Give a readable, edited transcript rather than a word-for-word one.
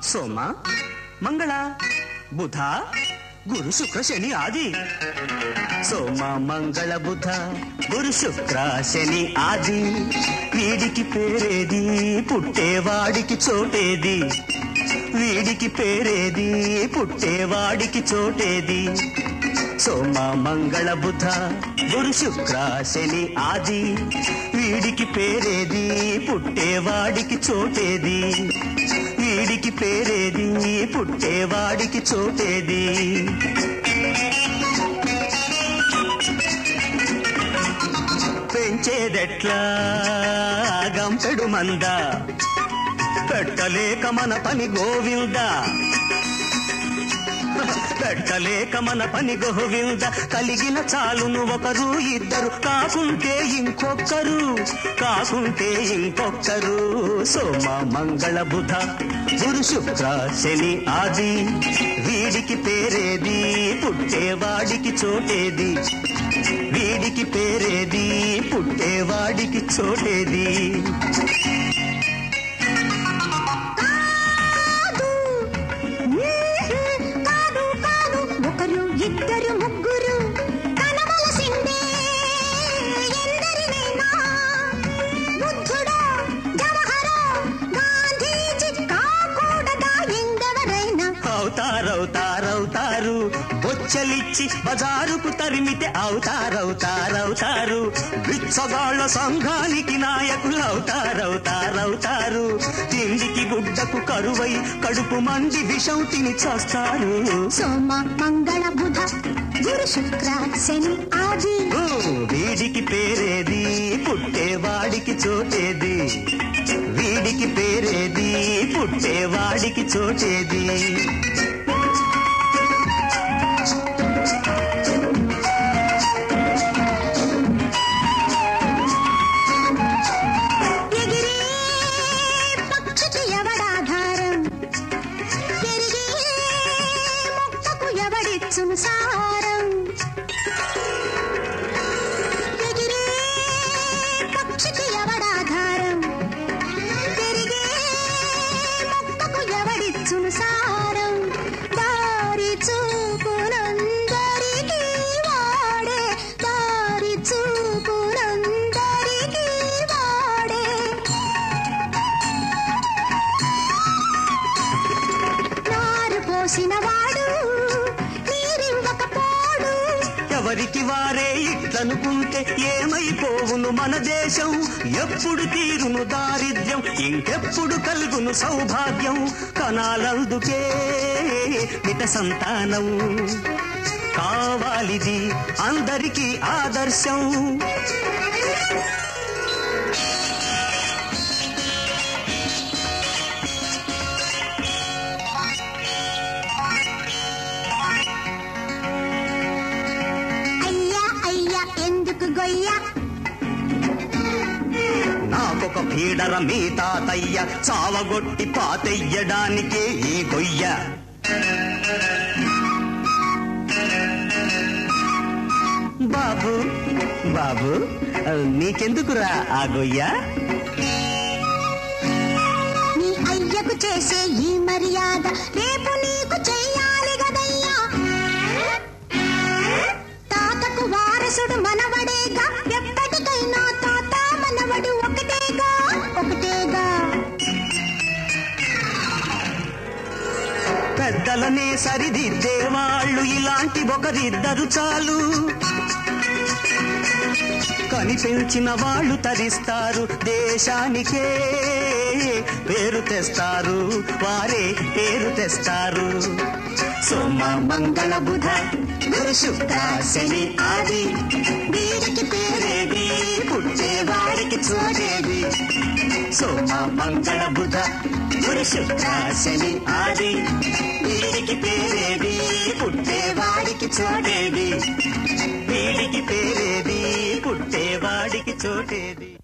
సోమ మంగళ బుధ గురు శుక్ర శని ఆది. సోమ మంగళ బుధ గురు శుక్ర శని ఆది. వీడికి పేరేది పుట్టేవాడికి చోటేది. వీడికి పేరేది పుట్టేవాడికి చోటేది. సోమ మంగళ బుధ గురు శుక్ర శని ఆది. వీడికి పేరేది పుట్టేవాడికి చోటేది. వీడికి పేరేది పుట్టేవాడికి చోటేది. పెంచేదెట్లా గంపెడు మంద, పెట్టలేక మన పని గోవింద. పెట్టలేక మన పని గోవింద. కలిగిన చాలును ఒకరు ఇద్దరు, కాకుంటే ఇంకొక్కరు, కాకుంటే ఇంకొక్కరు. సోమ మంగళ బుధ గురు శుక్ర శని ఆది. వీడికి పేరేది పుట్టేవాడికి చోటేది. వీడికి పేరేది పుట్టేవాడికి చోటేది. ఇద్దరు ముగ్గురు కనవలసిందే ఎందరినైనా. బుద్ధుడా జవహరా గాంధీజీ కాకూడదా ఎందెవరైనా. అవుతారవుతారవుతారు, బొచ్చలిచ్చి బజారుకు తరిమితే అవుతారవుతారవుతారు. బిచ్చగాళ్ల సంఘానికి నాయకులు అవుతారవుతారవుతారు. తిండికి గుడ్డకు కరువై కడుపు మండి విషం తిని చేస్తారు. సోమ మంగళ బుధ గురు శుక్ర శని ఆది. వీడికి పేరేది పుట్టేవాడికి చోటేది. వీడికి పేరేది పుట్టేవాడికి చోటేది. సంసారం ఎగిరే పక్షికి ఎవడాధారం. పెరిగే మొక్కకు ఎవడిచ్చును సారం. దారి చూపునందరికీ వాడే, దారి చూపునందరికీ వాడే. నారు పోసిన వాడు ఎవరికి వారే ఇట్లనుకుంటే ఏమైపోవును మన దేశం. ఎప్పుడు తీరును దారిద్ర్యం, ఇంకెప్పుడు కలుగును సౌభాగ్యం. కనాలందుకే మిత సంతానం కావాలిది అందరికీ ఆదర్శం. నాకొక పీడర మీ తాతయ్య, చావగొట్టి పాతెయ్యడానికే ఈ గొయ్య. బాబు బాబు నీకెందుకురా ఆ గొయ్య? నీ అయ్యకు చేసే ఈ మర్యాద రేపు నీకు చెయ్యాలి గదయ్యా. తాతకు వారసుడు మనవడేగా, ఎప్పటికైనా తాత మనవడు ఒకటేగా ఒకటేగా. పెద్దలనే సరిదిద్దేవాళ్ళు ఇలాంటి ఒకరిద్దరు చాలు. కనిపించిన వాళ్ళు తరిస్తారు, దేశానికే పేరు తెస్తారు, వారే పేరు తెస్తారు. సోమ మంగళ బుధ గురు శుక్ర శని ఆది. వీడికి పేరేది పుట్టేవాడికి చోటేది. సోమ మంగళ బుధ గురు శుక్ర శని ఆది. వీడికి పేరేది పుట్టేవాడికి చోటేది. వీడికి పేరేది పుట్టేవాడికి చోటేది.